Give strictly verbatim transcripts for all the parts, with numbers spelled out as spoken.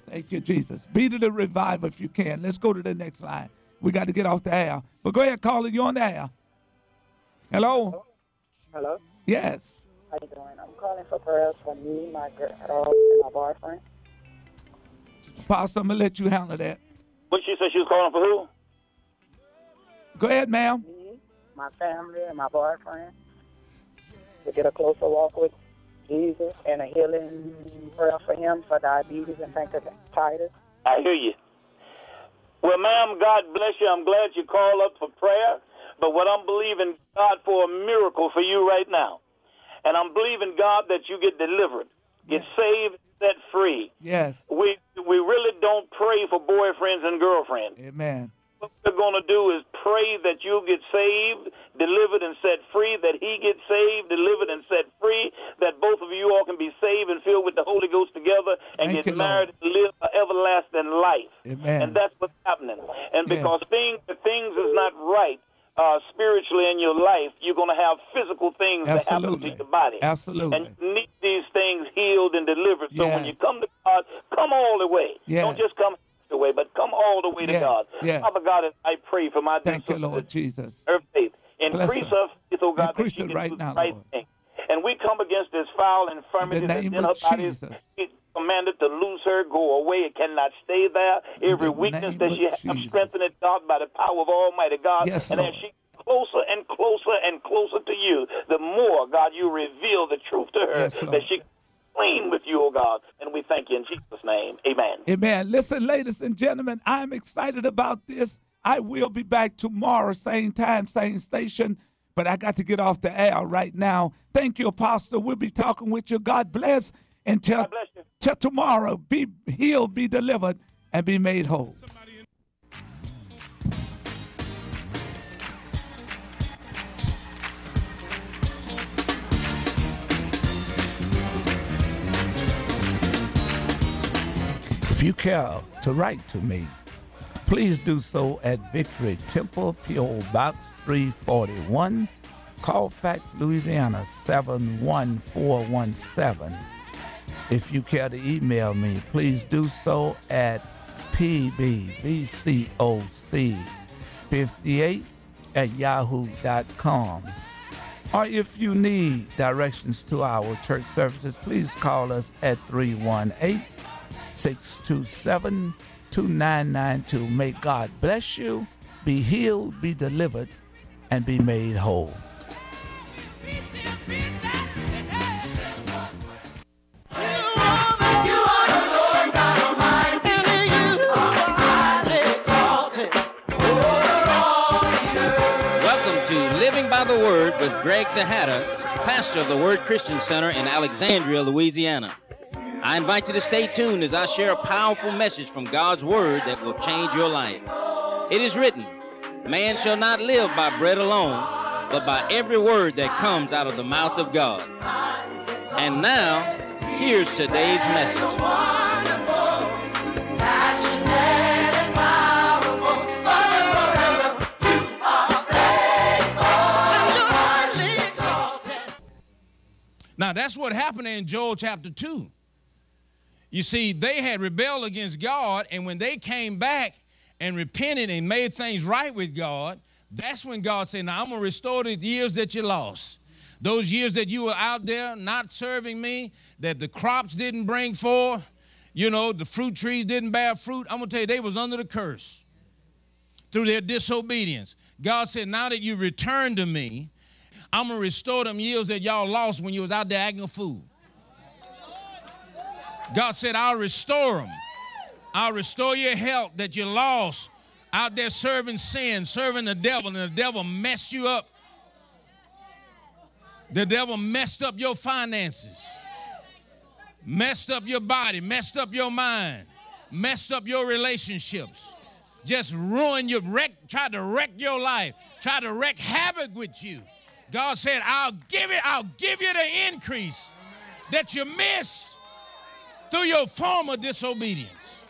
Thank you, Jesus. Be to the revival if you can. Let's go to the next line. We got to get off the air. But go ahead, caller. You on the air. Hello? Hello? Yes. How you doing? I'm calling for prayers for me, my girl, and my boyfriend. Pastor, I'm going to let you handle that. What she said she was calling for who? Go ahead, ma'am. Me, my family, and my boyfriend. To get a closer walk with Jesus and a healing prayer for him for diabetes and pancreatitis. I hear you. Well, ma'am, God bless you. I'm glad you called up for prayer. But what I'm believing God for a miracle for you right now. And I'm believing God that you get delivered, get yes. saved, set free. Yes. We we really don't pray for boyfriends and girlfriends. Amen. What we're going to do is pray that you'll get saved, delivered, and set free, that he gets saved, delivered, and set free, that both of you all can be saved and filled with the Holy Ghost together and Thank get you, married Lord. and live an everlasting life. Amen. And that's what's happening. And yes. because things, things is not right uh, spiritually in your life, you're going to have physical things Absolutely. that happen to your body. Absolutely. And you need these things healed and delivered. So yes. when you come to God, come all the way. Yes. Don't just come the way, but come all the way yes, to God. yes. Father God, I pray for my Thank you, Lord Jesus. Her faith. Increase her faith, oh God, Increase that she it can right do now, the right Lord. thing. And we come against this foul infirmity in the that's name in of her body. Jesus. It's commanded to loose her, go away. It cannot stay there. In Every the weakness name that of she has, Jesus. strengthen it, God, by the power of Almighty God. Yes, and Lord. as she closer and closer and closer to you, the more, God, you reveal the truth to her, yes, Lord. that she clean with you, oh God. And we thank you in Jesus' name. Amen. Amen. Listen, ladies and gentlemen, I'm excited about this. I will be back tomorrow, same time, same station, but I got to get off the air right now. Thank you, Apostle. We'll be talking with you. God bless. Until, God bless you. till tomorrow, be healed, be delivered, and be made whole. If you care to write to me, please do so at Victory Temple, P O Box three forty-one, Colfax, Louisiana seven one four one seven. If you care to email me, please do so at P B V C O C fifty-eight at yahoo dot com. Or if you need directions to our church services, please call us at three one eight, six two seven, two nine nine two. May God bless you, be healed, be delivered, and be made whole. Welcome to Living by the Word with Greg Tejada, pastor of the Word Christian Center in Alexandria, Louisiana. I invite you to stay tuned as I share a powerful message from God's Word that will change your life. It is written, man shall not live by bread alone, but by every word that comes out of the mouth of God. And now, here's today's message. Now, that's what happened in Joel chapter two. You see, they had rebelled against God, and when they came back and repented and made things right with God, that's when God said, now I'm going to restore the years that you lost. Those years that you were out there not serving me, that the crops didn't bring forth, you know, the fruit trees didn't bear fruit. I'm going to tell you, they was under the curse through their disobedience. God said, now that you returned to me, I'm going to restore them years that y'all lost when you was out there acting a fool. God said, I'll restore them. I'll restore your health that you lost out there serving sin, serving the devil, and the devil messed you up. The devil messed up your finances, messed up your body, messed up your mind, messed up your relationships, just ruined your wreck, tried to wreck your life, tried to wreak havoc with you. God said, I'll give it, I'll give you the increase that you missed through your former disobedience.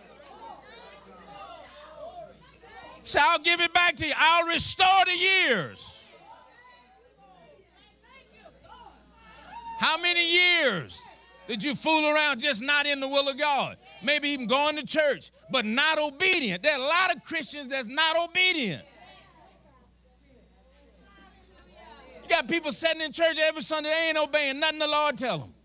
So I'll give it back to you. I'll restore the years. How many years That you fool around just not in the will of God. Maybe even going to church, but not obedient. There are a lot of Christians that's not obedient. You got people sitting in church every Sunday, they ain't obeying nothing the Lord tell them.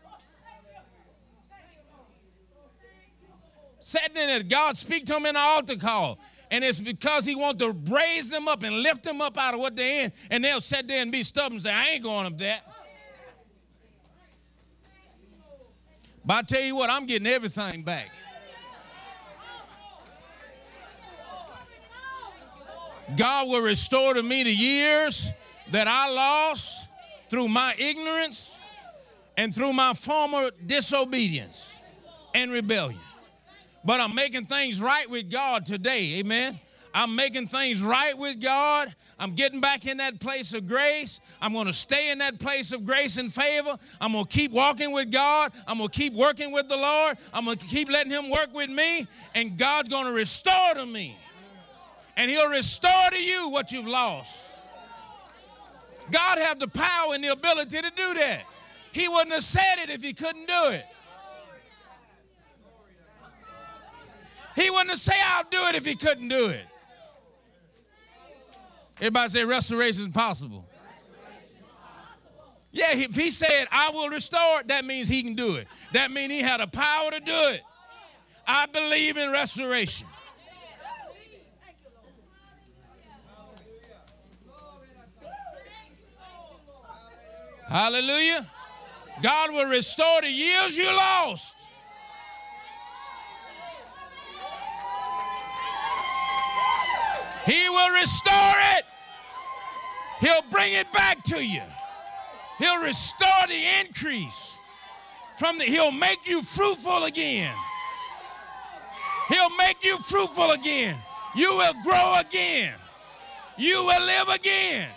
Sitting in it, God speak to them in the altar call. And it's because he wants to raise them up and lift them up out of what they're in. And they'll sit there and be stubborn and say, I ain't going up there. But I tell you what, I'm getting everything back. God will restore to me the years that I lost through my ignorance and through my former disobedience and rebellion. But I'm making things right with God today, amen? I'm making things right with God. I'm getting back in that place of grace. I'm going to stay in that place of grace and favor. I'm going to keep walking with God. I'm going to keep working with the Lord. I'm going to keep letting him work with me. And God's going to restore to me. And he'll restore to you what you've lost. God have the power and the ability to do that. He wouldn't have said it if he couldn't do it. He wouldn't have said, I'll do it if he couldn't do it. Everybody say restoration is possible. Yeah, if he said, I will restore it, that means he can do it. That means he had the power to do it. I believe in restoration. Hallelujah. God will restore the years you lost. He will restore it. He'll bring it back to you. He'll restore the increase. From the, he'll make you fruitful again. He'll make you fruitful again. You will grow again. You will live again.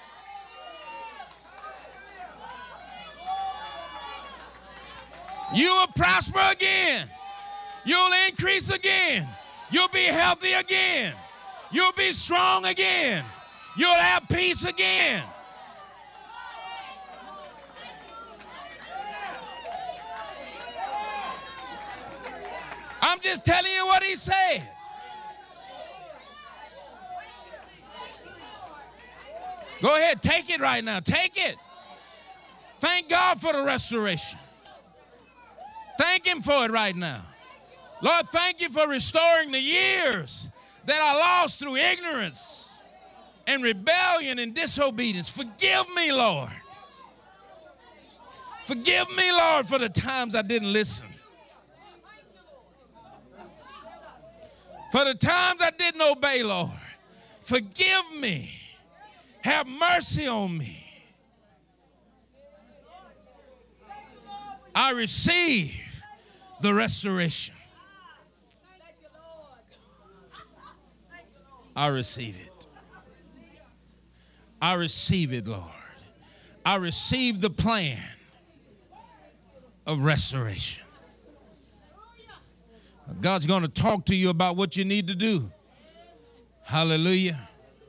You will prosper again. You'll increase again. You'll be healthy again. You'll be strong again. You'll have peace again. I'm just telling you what he said. Go ahead, take it right now. Take it. Thank God for the restoration. Thank him for it right now. Lord, thank you for restoring the years that I lost through ignorance and rebellion and disobedience. Forgive me, Lord. Forgive me, Lord, for the times I didn't listen. For the times I didn't obey, Lord. Forgive me. Have mercy on me. I receive the restoration. I receive it. I receive it, Lord. I receive the plan of restoration. God's going to talk to you about what you need to do. Hallelujah.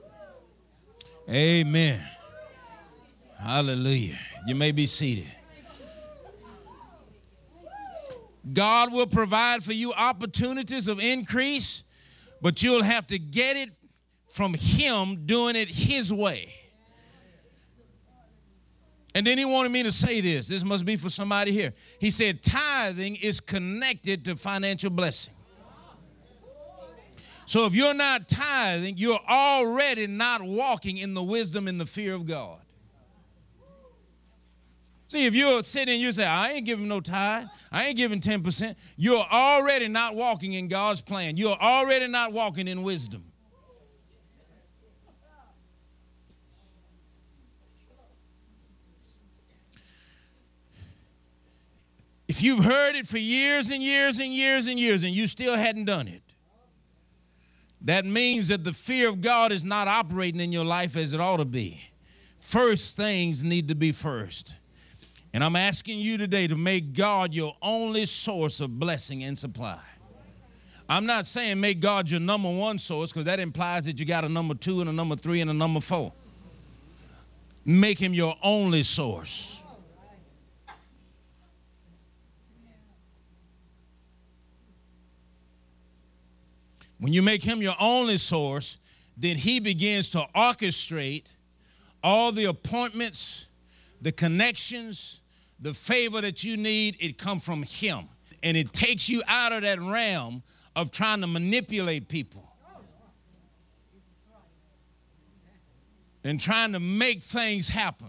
Amen. Hallelujah. You may be seated. God will provide for you opportunities of increase, but you'll have to get it from him doing it his way. And then he wanted me to say this. This must be for somebody here. He said tithing is connected to financial blessing. So if you're not tithing, you're already not walking in the wisdom and the fear of God. See, if you're sitting and you say, I ain't giving no tithe, I ain't giving ten percent, you're already not walking in God's plan. You're already not walking in wisdom. If you've heard it for years and years and years and years and you still hadn't done it, that means that the fear of God is not operating in your life as it ought to be. First things need to be first. And I'm asking you today to make God your only source of blessing and supply. I'm not saying make God your number one source, because that implies that you got a number two and a number three and a number four. Make him your only source. When you make him your only source, then he begins to orchestrate all the appointments, the connections, the favor that you need. It comes from him. And it takes you out of that realm of trying to manipulate people and trying to make things happen.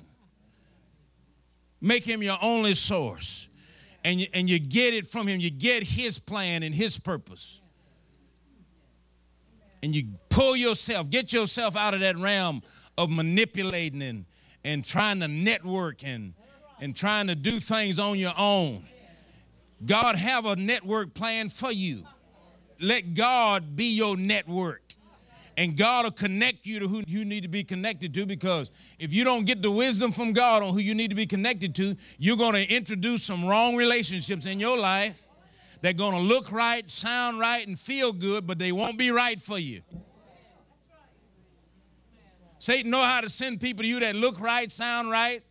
Make him your only source. And you, and you get it from him. You get his plan and his purpose. And you pull yourself, get yourself out of that realm of manipulating and, and trying to network and, and trying to do things on your own. God have a network plan for you. Let God be your network. And God will connect you to who you need to be connected to, because if you don't get the wisdom from God on who you need to be connected to, you're going to introduce some wrong relationships in your life. They're going to look right, sound right, and feel good, but they won't be right for you. Satan know how to send people to you that look right, sound right,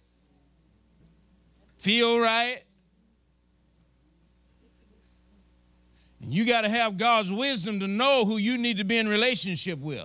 feel right. And you got to have God's wisdom to know who you need to be in relationship with.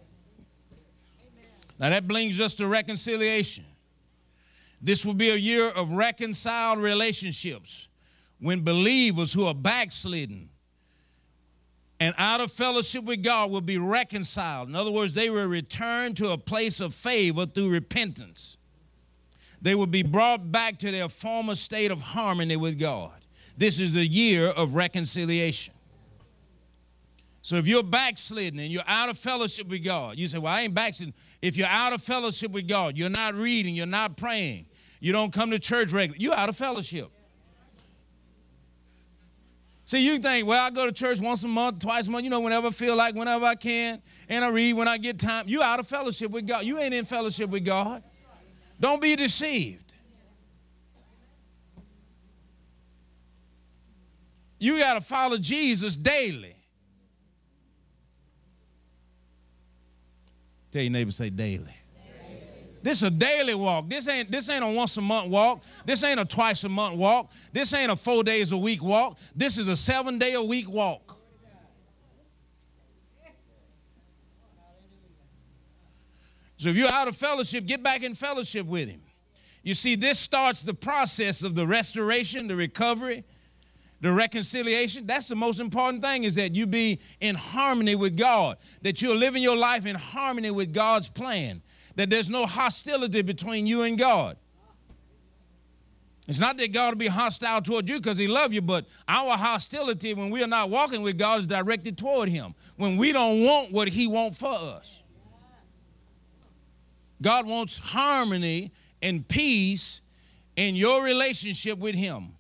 Now that brings us to reconciliation. This will be a year of reconciled relationships when believers who are backslidden and out of fellowship with God will be reconciled. In other words, they will return to a place of favor through repentance. They will be brought back to their former state of harmony with God. This is the year of reconciliation. So if you're backslidden and you're out of fellowship with God, you say, well, I ain't backslidden. If you're out of fellowship with God, you're not reading, you're not praying, you don't come to church regularly, you're out of fellowship. See, you think, well, I go to church once a month, twice a month, you know, whenever I feel like, whenever I can, and I read when I get time. You're out of fellowship with God. You ain't in fellowship with God. Don't be deceived. You got to follow Jesus daily. Tell your neighbor, say daily. Daily. This is a daily walk. This ain't, this ain't a once a month walk. This ain't a twice a month walk. This ain't a four days a week walk. This is a seven day a week walk. So if you're out of fellowship, get back in fellowship with him. You see, this starts the process of the restoration, the recovery, the reconciliation. That's the most important thing, is that you be in harmony with God, that you're living your life in harmony with God's plan, that there's no hostility between you and God. It's not that God will be hostile toward you because he loves you, but our hostility when we are not walking with God is directed toward him, when we don't want what he wants for us. God wants harmony and peace in your relationship with him.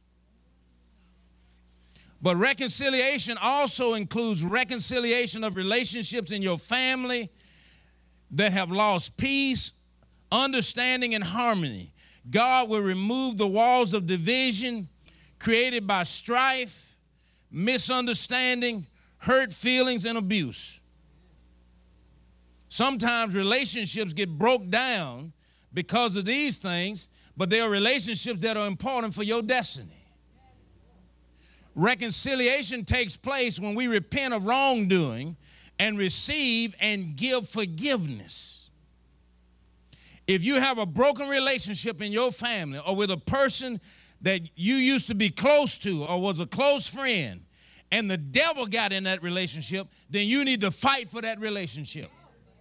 But reconciliation also includes reconciliation of relationships in your family that have lost peace, understanding, and harmony. God will remove the walls of division created by strife, misunderstanding, hurt feelings, and abuse. Sometimes relationships get broke down because of these things, but they are relationships that are important for your destiny. Reconciliation takes place when we repent of wrongdoing and receive and give forgiveness. If you have a broken relationship in your family or with a person that you used to be close to or was a close friend, and the devil got in that relationship, then you need to fight for that relationship.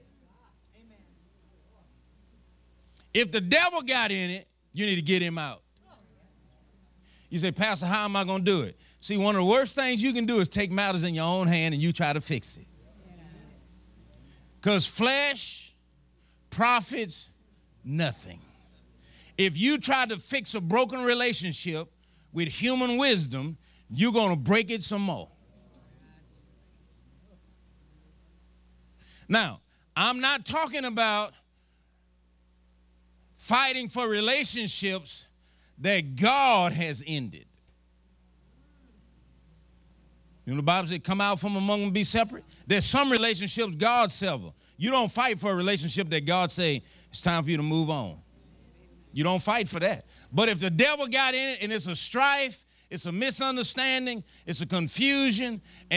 If the devil got in it, you need to get him out. You say, Pastor, how am I going to do it? See, one of the worst things you can do is take matters in your own hand and you try to fix it. Because flesh profits nothing. If you try to fix a broken relationship with human wisdom, you're going to break it some more. Now, I'm not talking about fighting for relationships that God has ended. You know, the Bible said, come out from among them and be separate. There's some relationships God sever. You don't fight for a relationship that God say, it's time for you to move on. You don't fight for that. But if the devil got in it and it's a strife, it's a misunderstanding, it's a confusion, and